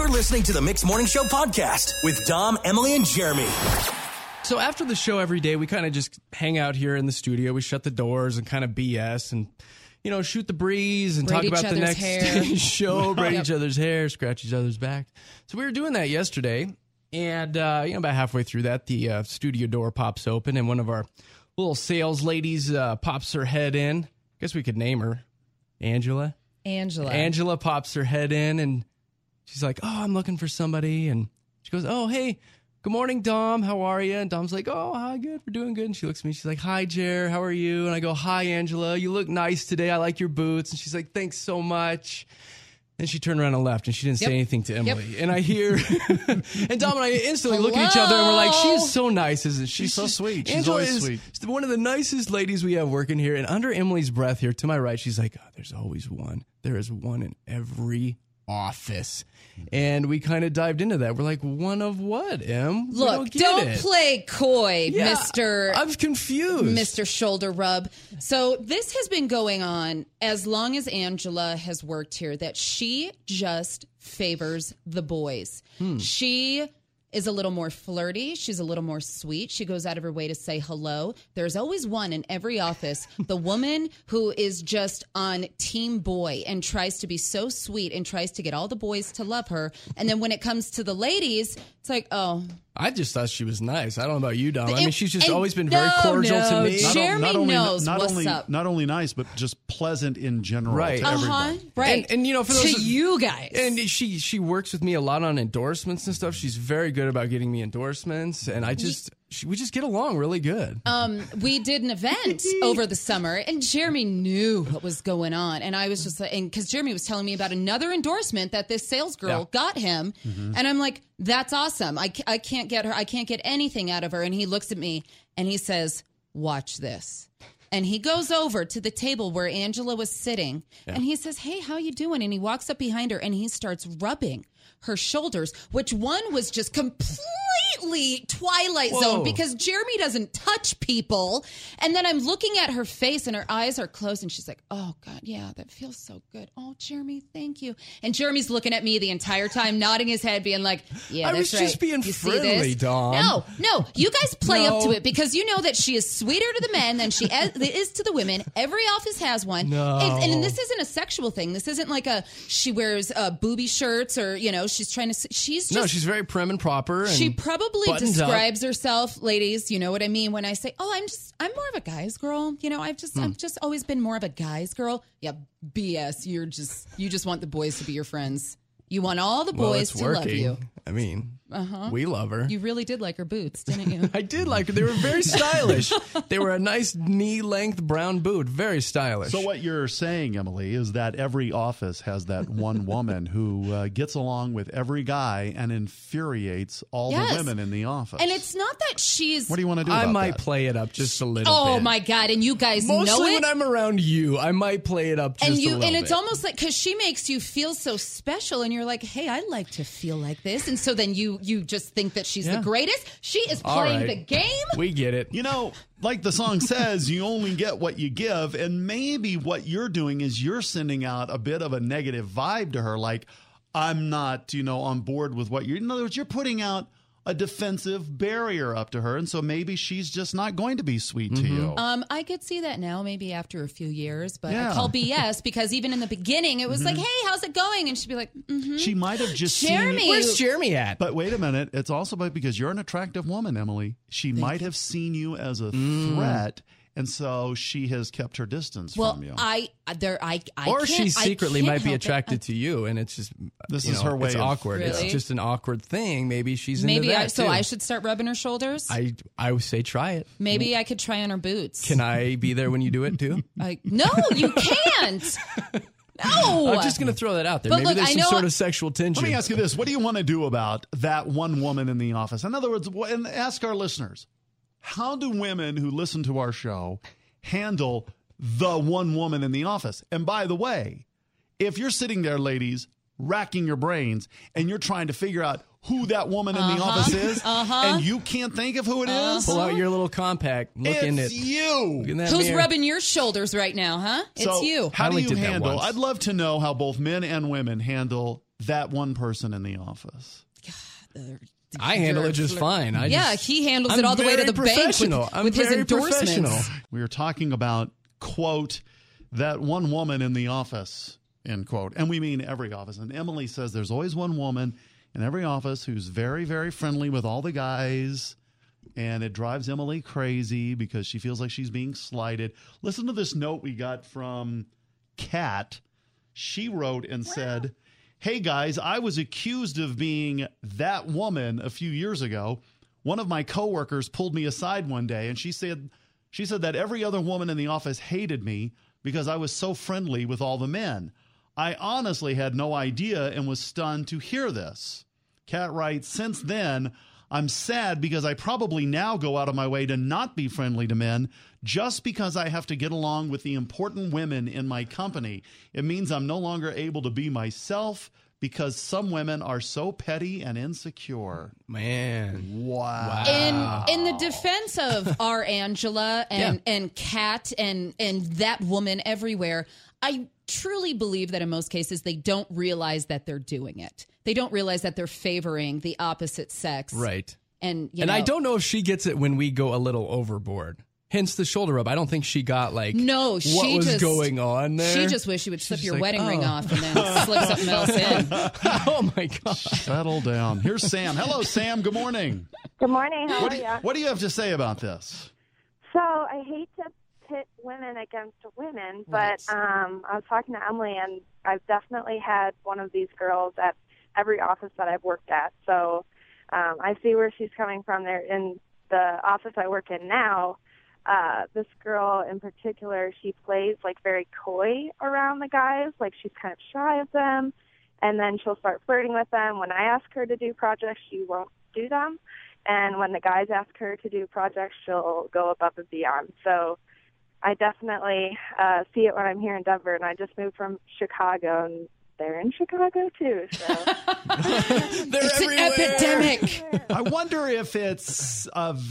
You're listening to the Mixed Morning Show podcast with Dom, Emily, and Jeremy. So after the show every day, we kind of just hang out here in the studio. We shut the doors and kind of BS and, you know, shoot the breeze and braid talk about the next show, braid Yep. each other's hair, scratch each other's back. So we were doing that yesterday. And, about halfway through that, the studio door pops open and one of our little sales ladies pops her head in. I guess we could name her Angela. Angela pops her head in and she's like, oh, I'm looking for somebody. And she goes, oh, hey, good morning, Dom. How are you? And Dom's like, oh, hi, good. We're doing good. And she looks at me. She's like, hi, Jer. How are you? And I go, hi, Angela. You look nice today. I like your boots. And she's like, thanks so much. And she turned around and left, and she didn't say anything to Emily. And I hear, and Dom and I instantly look at each other, and we're like, she is so nice, isn't she? She's so sweet. She's Angela always is sweet. one of the nicest ladies we have working here. And under Emily's breath here, to my right, she's like, oh, there's always one. There is one in every office. And we kind of dived into that. We're like, one of what, Em? Look, don't play coy, Yeah, Mr. I'm confused. Mr. Shoulder Rub. So this has been going on as long as Angela has worked here, that she just favors the boys. She is a little more flirty. She's a little more sweet. She goes out of her way to say hello. There's always one in every office, the woman who is just on team boy and tries to be so sweet and tries to get all the boys to love her. And then when it comes to the ladies, it's like, oh. I just thought she was nice. I don't know about you, Dom. I mean, she's just and always been very cordial to me. Jeremy knows what's up. Not only nice, but just pleasant in general Right. to everybody. Right. And you know, for those to you guys. And she works with me a lot on endorsements and stuff. She's very good about getting me endorsements, and we just get along really good. We did an event over the summer, and Jeremy knew what was going on, and I was just like, and because Jeremy was telling me about another endorsement that this sales girl got him, and I'm like, that's awesome. I can't get her. I can't get anything out of her. And he looks at me and he says, watch this. And he goes over to the table where Angela was sitting, and he says, hey, how you doing? And he walks up behind her and he starts rubbing her shoulders, which one was just completely Twilight Zone because Jeremy doesn't touch people. And then I'm looking at her face and her eyes are closed and she's like, oh God, yeah, that feels so good. Oh, Jeremy, thank you. And Jeremy's looking at me the entire time, nodding his head, being like, yeah, that's right. I was just being friendly, Dom. No, you guys play up to it because you know that she is sweeter to the men than she is to the women. Every office has one. No. And this isn't a sexual thing. This isn't like she wears booby shirts or, you know, she's trying to, she's she's very prim and proper. And she probably describes herself, ladies, you know what I mean, when I say, oh, I'm more of a guy's girl. You know, I've just always been more of a guy's girl. Yeah, BS. You just want the boys to be your friends. You want all the boys to love you. I mean, we love her. You really did like her boots, didn't you? I did like her. They were very stylish. They were a nice knee-length brown boot. Very stylish. So what you're saying, Emily, is that every office has that one woman who gets along with every guy and infuriates all the women in the office. And it's not that she's... What do you want to do about I might that? play it up just a little bit. Oh, my God. And you guys know it. Mostly when I'm around you, I might play it up just a little bit. And it's almost like, because she makes you feel so special, and you're like, hey, I like to feel like this. And so then you just think that she's the greatest. She is playing the game. We get it. You know, like the song says, you only get what you give. And maybe what you're doing is you're sending out a bit of a negative vibe to her. Like, I'm not, on board with what you're... In other words, you're putting out a defensive barrier up to her. And so maybe she's just not going to be sweet to you. I could see that now, maybe after a few years, but I call BS because even in the beginning, it was like, hey, how's it going? And she'd be like, She might have just Jeremy. seen you. Where's Jeremy at? But wait a minute. It's also because you're an attractive woman, Emily. She might have seen you as a threat. And so she has kept her distance from you. Or she secretly might be attracted to you, and it's just this is her way. It's awkward. Really? It's just an awkward thing. Maybe she's into that so too. I should start rubbing her shoulders. I would say try it. Maybe I could try on her boots. Can I be there when you do it too? No, you can't. No, I'm just going to throw that out there. But Maybe look, there's I some know- sort of sexual tension. Let me ask you this. What do you want to do about that one woman in the office? In other words, and ask our listeners, how do women who listen to our show handle the one woman in the office? And by the way, if you're sitting there, ladies, racking your brains and you're trying to figure out who that woman in the office is and you can't think of who it is, pull out your little compact. Look in it. It's you. Look in that Who's mirror. rubbing your shoulders right now, huh? It's So you. How I do only you did that handle? once. I'd love to know how both men and women handle that one person in the office? I handle it just fine. He handles it all the way to the bank with his endorsements. We were talking about, quote, that one woman in the office, end quote. And we mean every office. And Emily says there's always one woman in every office who's very, very friendly with all the guys. And it drives Emily crazy because she feels like she's being slighted. Listen to this note we got from Kat. She wrote and said, "Hey guys, I was accused of being that woman a few years ago. One of my coworkers pulled me aside one day and she said that every other woman in the office hated me because I was so friendly with all the men. I honestly had no idea and was stunned to hear this." Kat writes, "Since then, I'm sad because I probably now go out of my way to not be friendly to men just because I have to get along with the important women in my company. It means I'm no longer able to be myself because some women are so petty and insecure." Man. Wow. In the defense of our Angela and Kat and that woman everywhere, I truly believe that in most cases they don't realize that they're doing it. They don't realize that they're favoring the opposite sex. Right. And I don't know if she gets it when we go a little overboard. Hence the shoulder rub. I don't think she got what was going on there. She just wished she would slip your wedding ring off and then slip something else in. Oh my gosh. Settle down. Here's Sam. Hello, Sam. Good morning. Good morning. How are you? What do you have to say about this? So I hate to pit women against women, but I was talking to Emily, and I've definitely had one of these girls at every office that I've worked at. So I see where she's coming from there. In the office I work in now, this girl in particular, she plays like very coy around the guys, like she's kind of shy of them, and then she'll start flirting with them. When I ask her to do projects, she won't do them, and when the guys ask her to do projects, she'll go above and beyond. So I definitely see it when I'm here in Denver, and I just moved from Chicago, and they're in Chicago too. So it's everywhere. An epidemic. I wonder if it's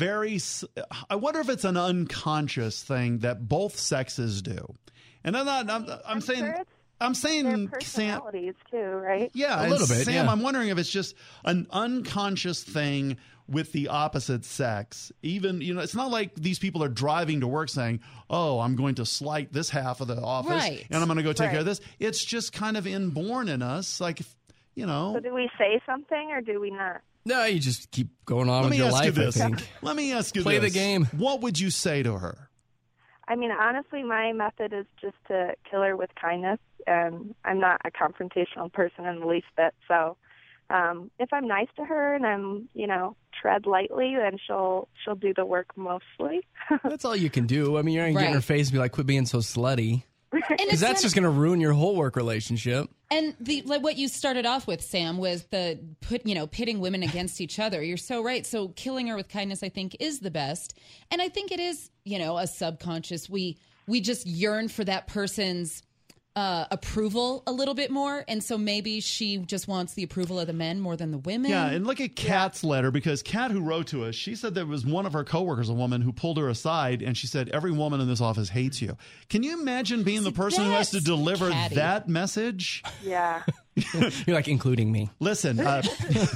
an unconscious thing that both sexes do. And I'm saying their personalities too, right? Yeah, a little bit. Sam, yeah. I'm wondering if it's just an unconscious thing with the opposite sex. Even, it's not like these people are driving to work saying, "Oh, I'm going to slight this half of the office, right, and I'm going to go take care of this." It's just kind of inborn in us, like, So do we say something or do we not? No, you just keep going on with your life, I think. Let me ask you this. Play the game. What would you say to her? I mean, honestly, my method is just to kill her with kindness, and I'm not a confrontational person in the least bit. So if I'm nice to her and I'm, tread lightly, then she'll do the work mostly. That's all you can do. I mean, you're not going to get in her face and be like, "Quit being so slutty." Because that's just going to ruin your whole work relationship. And what you started off with, Sam, was pitting women against each other. You're so right. So killing her with kindness, I think, is the best. And I think it is, a subconscious. We just yearn for that person's approval a little bit more. And so maybe she just wants the approval of the men more than the women. Yeah, and look at Kat's letter, because Kat, who wrote to us, she said there was one of her coworkers, a woman, who pulled her aside, and she said, "Every woman in this office hates you." Can you imagine being the person who has to deliver that message? Yeah. You're like, including me. Listen, that's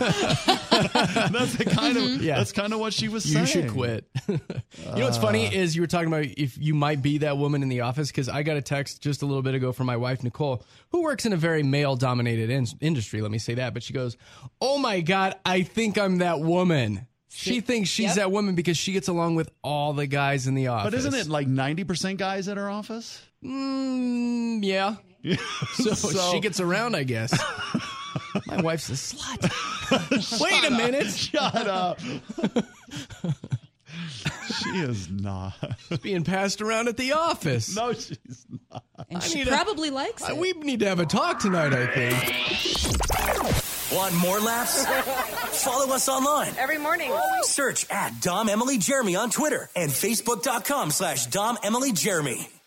kind of what she was saying. You should quit. What's funny is you were talking about if you might be that woman in the office, because I got a text just a little bit ago from my wife, Nicole, who works in a very male-dominated industry, let me say that, but she goes, "Oh my God, I think I'm that woman." She thinks she's that woman because she gets along with all the guys in the office. But isn't it like 90% guys at her office? Yeah. So she gets around, I guess. My wife's a slut. Wait a minute. Shut up. She is not. She's being passed around at the office. No, she's not. And she probably likes it. We need to have a talk tonight, I think. Want more laughs? Follow us online. Every morning. Search at Dom Emily Jeremy on Twitter and Facebook.com/Dom Emily Jeremy.